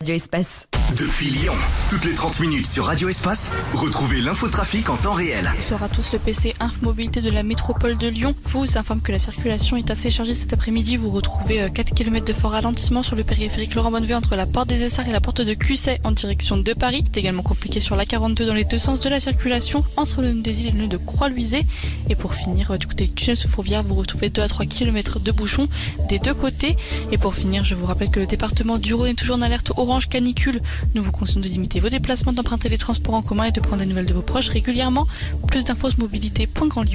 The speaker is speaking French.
Radio Espace. Depuis Lyon, toutes les 30 minutes sur Radio Espace, retrouvez l'infotrafic en temps réel. Bonsoir à tous, le PC Inf Mobilité de la métropole de Lyon vous informe que la circulation est assez chargée cet après-midi. Vous retrouvez 4 km de fort ralentissement sur le périphérique Laurent Bonnevie entre la porte des Essarts et la porte de Cussey en direction de Paris. C'est également compliqué sur la 42 dans les deux sens de la circulation entre le nœud des îles et le nœud de Croix-Luisée. Et pour finir, du côté du tunnel sous Fourvière, vous retrouvez 2 à 3 km de bouchons des deux côtés. Et pour finir, je vous rappelle que le département du Rhône est toujours en alerte orange canicule. Nous vous conseillons de limiter vos déplacements, d'emprunter les transports en commun et de prendre des nouvelles de vos proches régulièrement. Plus d'infos mobilité.grandlyon.